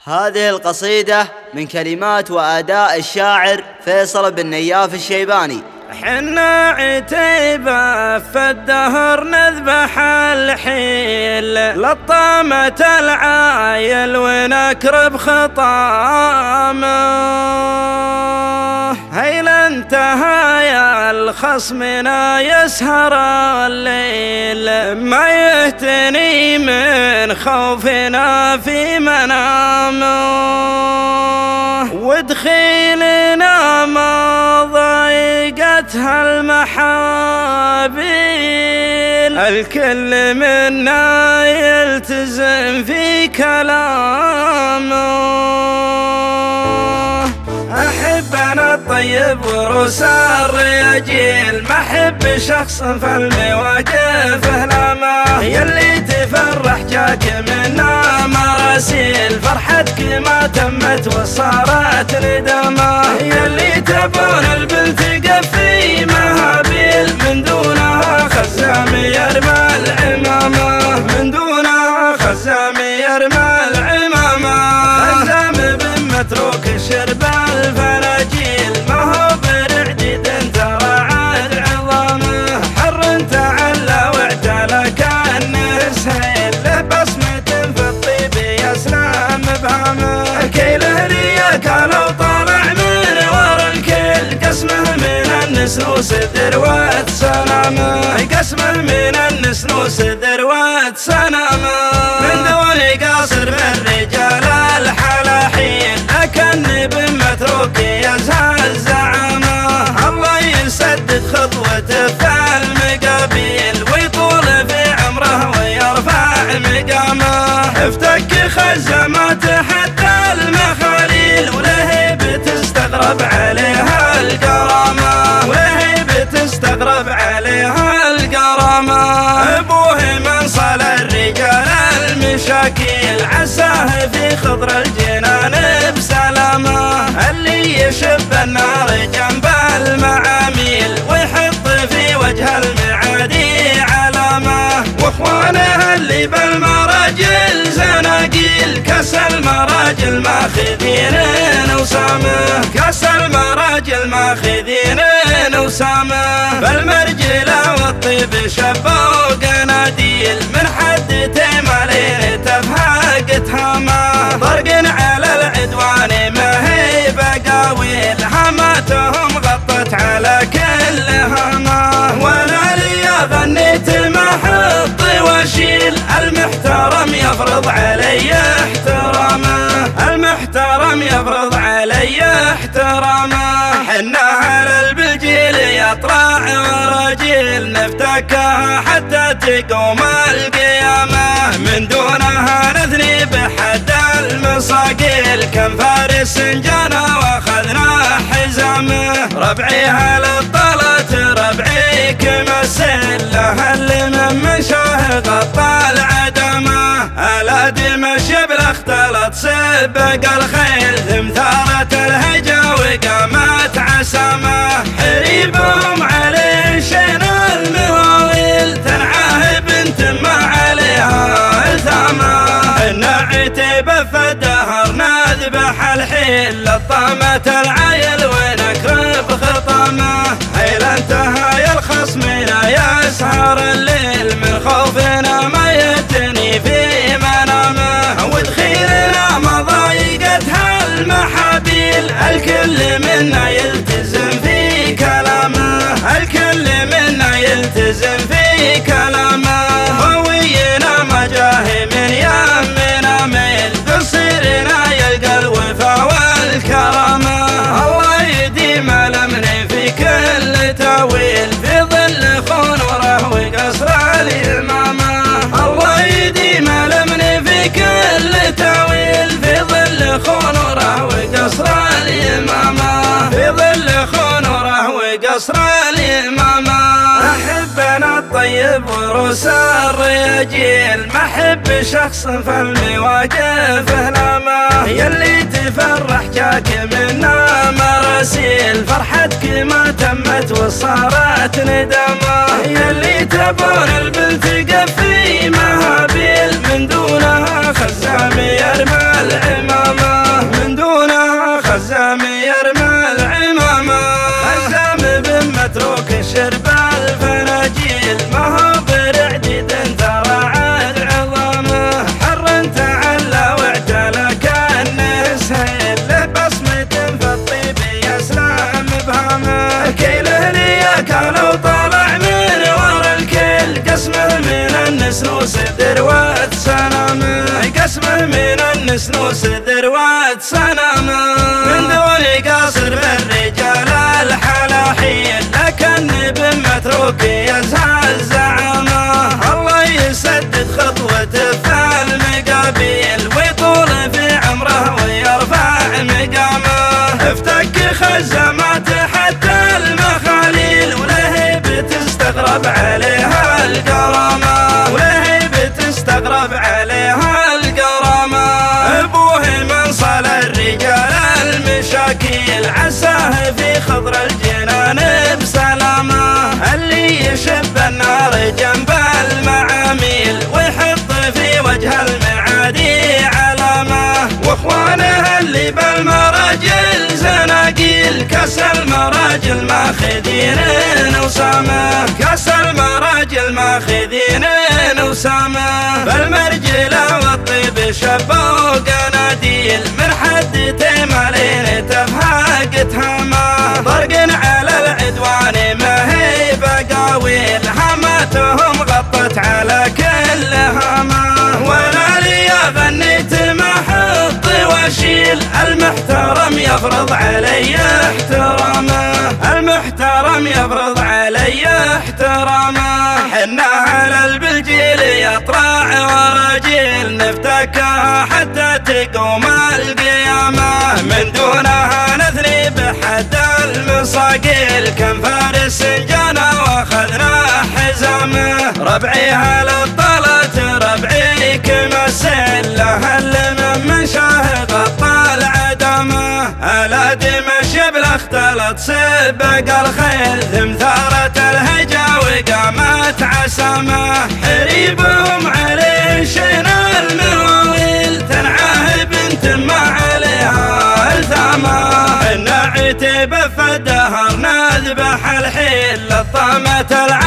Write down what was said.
هذه القصيدة من كلمات وأداء الشاعر فيصل بن نياف الشيباني. حنا عتيبة في الدهر نذبح الحيل لطامة العايل ونكرب خطامه، هيل انتهى يا الخصمنا يسهر الليل ما يهتني من خوفنا في منامه، ودخيلنا ما ضايقتها المحابيل، الكل منا يلتزم في كلامه. أحب أنا الطيب وروس الرجيل، ما أحب شخص في المواقف لامه، يلي تفرح جاك منا مراسيل، فرحتك ما تمت وصارت ندمه، يلي تبون البنت قفي مهابيل، من دونها خزام يرمى العمامه، من دونها خزام يرمى العمامه، خزام بن متروك شرب الفراجيل، ما هو برعديد ترى عاد عظامه، حر تعلى واعتلى كأنه سهيل، له بصمة في الطيب يسلم بهامه، كيله رياك لو طلع من ورا الكيل، قسمه من النسنوس ذروة سلامه، قسمه من النسنوس ذروة سلامه، من دون قاصر بالرجال الحلاحيل، لكن بن متروك يزهى الزعامه، الله يسدد خطوته في المقابيل، ويطول في عمره ويرفع مقامه، افتك خزماته حتى المخاليل، ولهيب تستغرب عليها الكرامه، ولهيب تستغرب عليها الكرامه، ابوه من صلى الرجال المشاكيل، عساه في خضر الجنان بسلامه، اللي يشب النار جنب المعاميل، ويحط في وجه المعادي علامه، واخوانه اللي بالمراجل زناقيل، كاس المراجل ماخذين وسامه، كاس المراجل ماخذين وسامه، بالمرجله والطيب شبوا قناديل، من حد تيمالين تفهق تهامه، طرق على العدوان ما هي بقاويل، هاماتهم غطت على كل هامه، وانا لي غنيت ما حط واشيل، المحترم يفرض علي احترامه، المحترم يفرض علي احترامه، حنا على البلجيل يطلع ورجيل، نفتكها حتى تقوم القيامه، من دونها نثني بحد المصاقيل، كم فارس جانا واخذنا حزامه، ربعي هلا طلت ربعي كمسل، له اللي من مشاه غطى العدمه، الا دمشق اختلط سبق الخيل، ثمثارت الهجا وقامت عسامه، حريبهم عليه شين المواويل، تنعاه بنت ما عليها الثامه، حنا عتيبة في الدهر نذبح الحيل، لطامة العايل ونكرب خطامه، هيل انتهى يا الخصمنا يسهر الليل، من خوفنا ما يتني في منامه، ودخيلنا ما ضايقتها المحابيل، الكل منا يلتزم في كلامه، الكل منا يلتزم في كلامه، خوينا ما جاه من يمنا ميل، قصيرنا يلقى الوفا والكرامه، الله يديم لمني في كل تاويل، في ظل خنوره وقصر الامامه، الله يديم لمني في كل تاويل، في ظل خنوره وقصر الامامه، في ظل خنوره وقصر الامامه، احب انا الطيب وروس الرجيل، ما احب شخص في المواقف لامه، يلي تفرح جاك منا مراسيل، فرحتك ما تمت وصارت ندمه، يلي تبون البنت قفي مهابيل، من دونها خزام يرمى العمامه. ذروة سنامه، قسمه من النسنوس ذروة سنامه، من دون قصر بالرجال الحلاحين، لكن بمتروك يزهى الزعامه. الله يسدد خطوته في المقابيل، ويطول في عمره ويرفع مقامه، افتك خزماته حتى المخاليل، ولهيب تستغرب عليها الكرامه، ولهيب تستغرب عليها الكرامه. ابوه من صلى الرجال المشاكيل، عساه في خضر الجنان بسلامه، اللي يشب النار جنب المعاميل، ويحط في وجه المعادي علامه. واخوانه اللي بالمراجل زناقيل، كاس المراجل ماخذين وسامه، كاس المراجل ماخذين وسامه. بالمرجله والطيب شبوا قناديل، من حد تمالين تفهاق تهامه، ضرق على العدوان ما هي بقاويل، هاماتهم غطت على كل هامه. وانا لي ظنيت ما حط واشيل، المحترم يفرض علي احترامه، المحترم يفرض علي احترامه. حنا على البلجيل يطلع وراجيل، نفتكها حتى تقوم القيامه، من دونها نثني بحد المصاقيل، كم فارس جانا واخذنا حزامه. ربعي هلا طلت ربعي كمسل، هل من شاهد الطالع دمه، الا دمشق اختلط سبق الخيل، ثمثارة الهجا وقامت عسامه، حريبهم عليه شينا المواويل، تنعاه بنت ما عليها الثامه. النعت بفدهر نذبح الحيل، لطامة